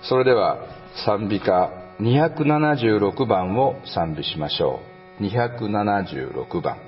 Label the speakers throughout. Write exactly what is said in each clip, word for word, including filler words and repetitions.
Speaker 1: それでは賛美歌にひゃくななじゅうろくばんを賛美しましょう。にひゃくななじゅうろくばん。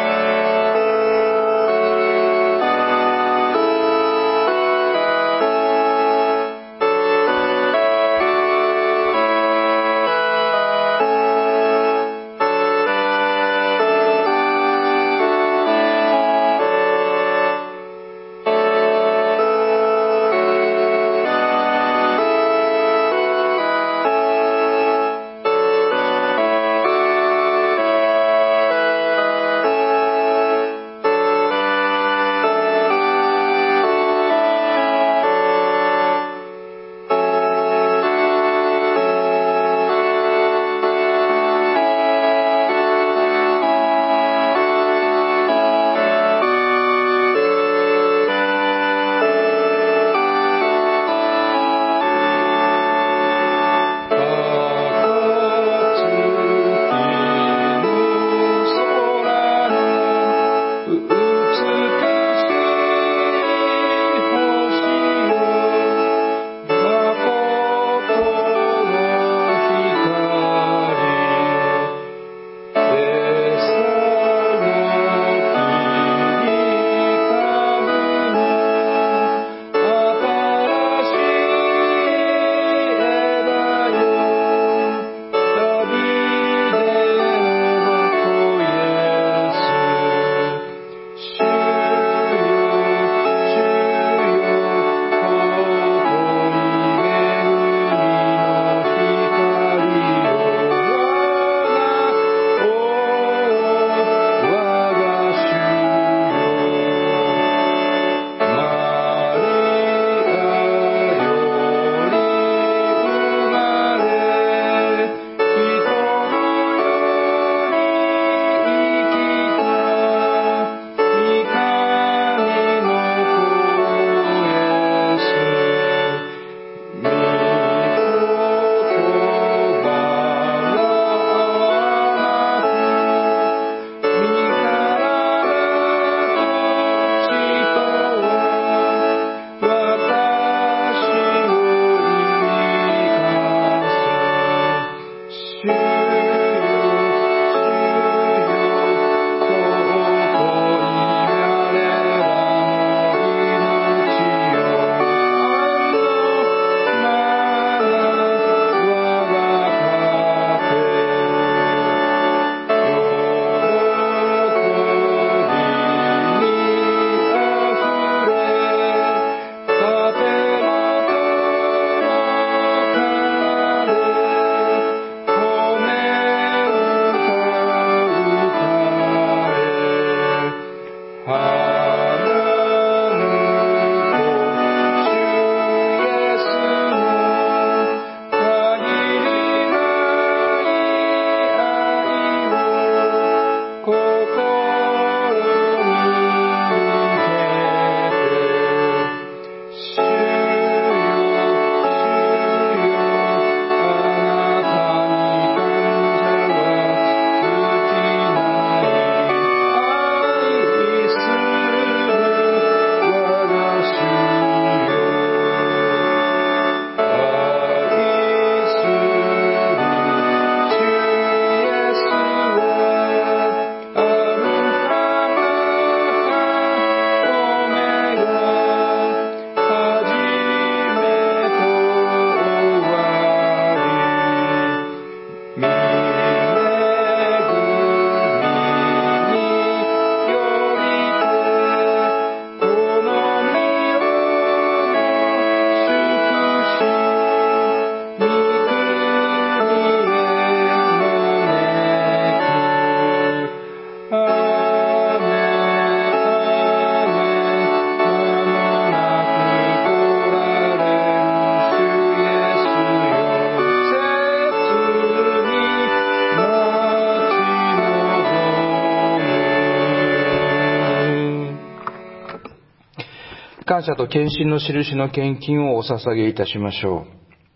Speaker 1: 感謝と献身の印の献金をお捧げいたしましょう。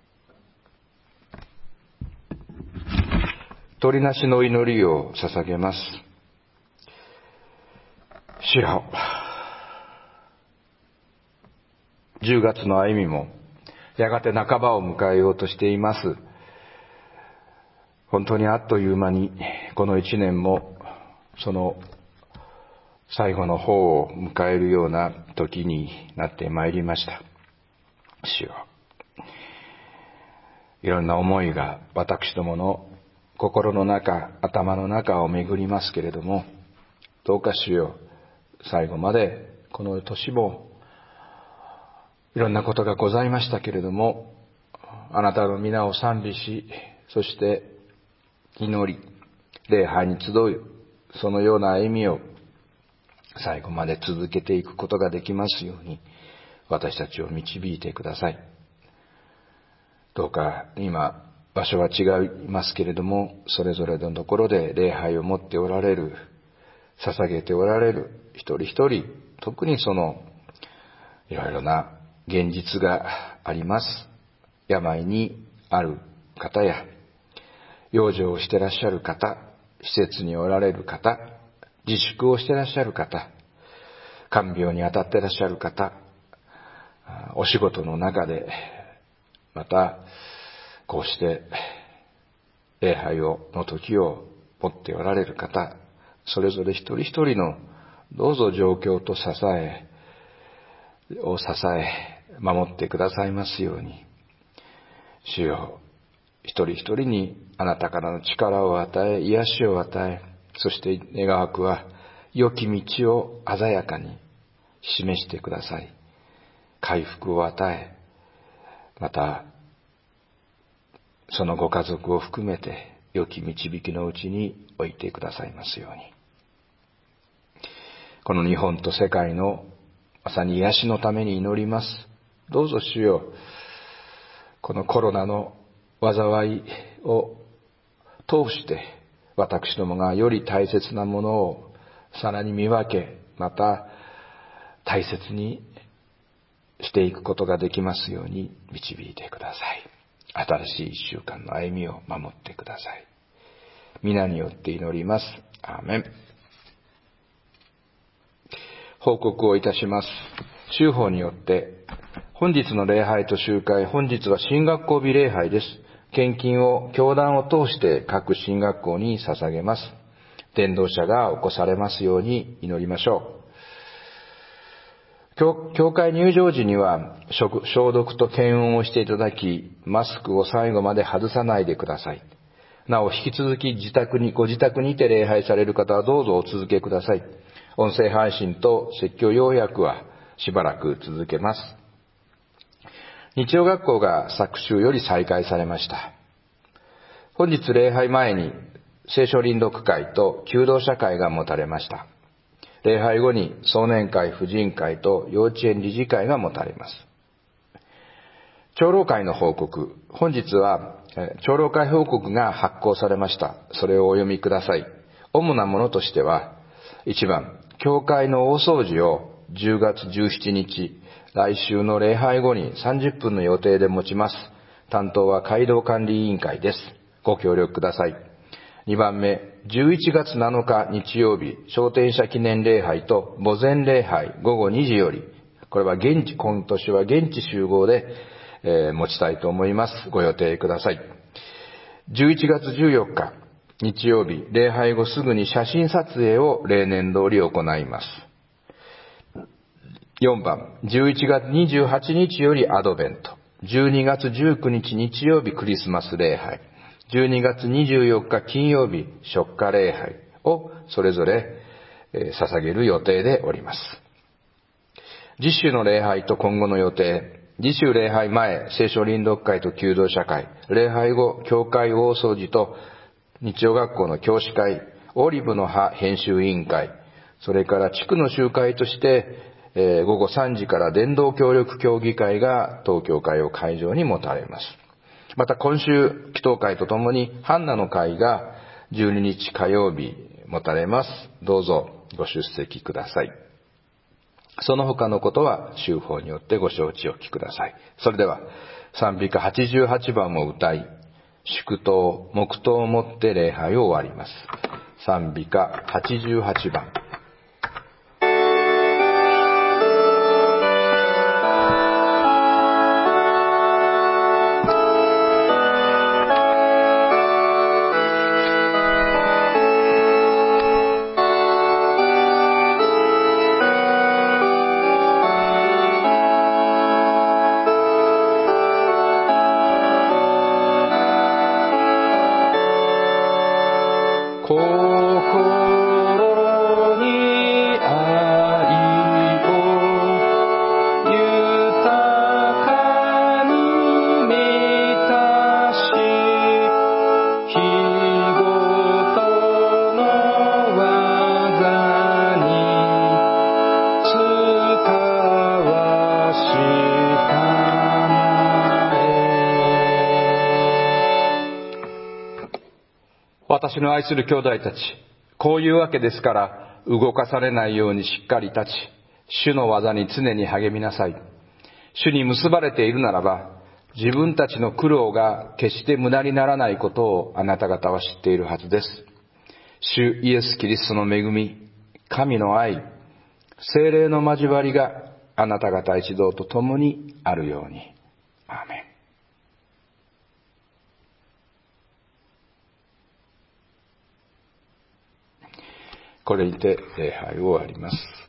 Speaker 1: 取りなしの祈りを捧げます。主よ、じゅうがつの歩みもやがて半ばを迎えようとしています。本当にあっという間にこの一年もその最後の方を迎えるような時になってまいりました。主よ、いろんな思いが私どもの心の中、頭の中を巡りますけれども、どうか主よ、最後までこの年もいろんなことがございましたけれども、あなたの皆を賛美し、そして祈り、礼拝に集う、そのような歩みを最後まで続けていくことができますように、私たちを導いてください。どうか今場所は違いますけれども、それぞれのところで礼拝を持っておられる、捧げておられる一人一人、特にそのいろいろな現実があります。病にある方や、養生をしてらっしゃる方、施設におられる方、自粛をしてらっしゃる方、看病に当たってらっしゃる方、お仕事の中で、またこうして礼拝をの時を持っておられる方、それぞれ一人一人のどうぞ状況と支えを支え守ってくださいますように、主よ、一人一人にあなたからの力を与え、癒しを与え、そして願わくは良き道を鮮やかに示してください。回復を与え、またそのご家族を含めて良き導きのうちに置いてくださいますように。この日本と世界のまさに癒しのために祈ります。どうぞ主よ、このコロナの災いを通して私どもがより大切なものをさらに見分け、また大切にしていくことができますように導いてください。新しい一週間の歩みを守ってください。皆によって祈ります。アーメン。報告をいたします。州法によって本日の礼拝と集会、本日は新学校日礼拝です。献金を教団を通して各新学校に捧げます。伝道者が起こされますように祈りましょう。教、教会入場時には消毒と検温をしていただき、マスクを最後まで外さないでください。なお引き続き自宅に、ご自宅にて礼拝される方はどうぞお続けください。音声配信と説教要約はしばらく続けます。日曜学校が昨週より再開されました。本日礼拝前に聖書臨読会と求道者会が持たれました。礼拝後に壮年会、婦人会と幼稚園理事会が持たれます。長老会の報告。本日は長老会報告が発行されました。それをお読みください。主なものとしては、いちばん、教会の大掃除をじゅうがつじゅうしちにち、来週の礼拝後にさんじゅっぷんの予定で持ちます。担当は街道管理委員会です。ご協力ください。にばんめ、じゅういちがつなのか日曜日、昇天者記念礼拝と墓前礼拝ごごにじより、これは現地、今年は現地集合で、えー、持ちたいと思います。ご予定ください。じゅういちがつじゅうよっか、日曜日、礼拝後すぐに写真撮影を例年通り行います。よんばん、じゅういちがつにじゅうはちにちよりアドベント。じゅうにがつじゅうくにち日曜日クリスマス礼拝。じゅうにがつにじゅうよっか金曜日初夏礼拝をそれぞれ捧げる予定でおります。次週の礼拝と今後の予定。次週礼拝前、聖書臨読会と求道者会。礼拝後、教会大掃除と日曜学校の教師会、オリブの葉編集委員会、それから地区の集会として、えー、ごごさんじから伝道協力協議会が東京会を会場に持たれます。また今週、祈祷会とともにハンナの会がじゅうににち火曜日持たれます。どうぞご出席ください。その他のことは州法によってご承知おきください。それでは賛美歌はちじゅうはちばんを歌い、祝祷、黙祷をもって礼拝を終わります。賛美歌はちじゅうはちばん。 私の愛する兄弟たち、こういうわけですから、動かされないようにしっかり立ち、主の技に常に励みなさい。主に結ばれているならば、自分たちの苦労が決して無駄にならないことをあなた方は知っているはずです。主イエス・キリストの恵み、神の愛、聖霊の交わりがあなた方一同と共にあるように。アーメン。これにて礼拝を終わります。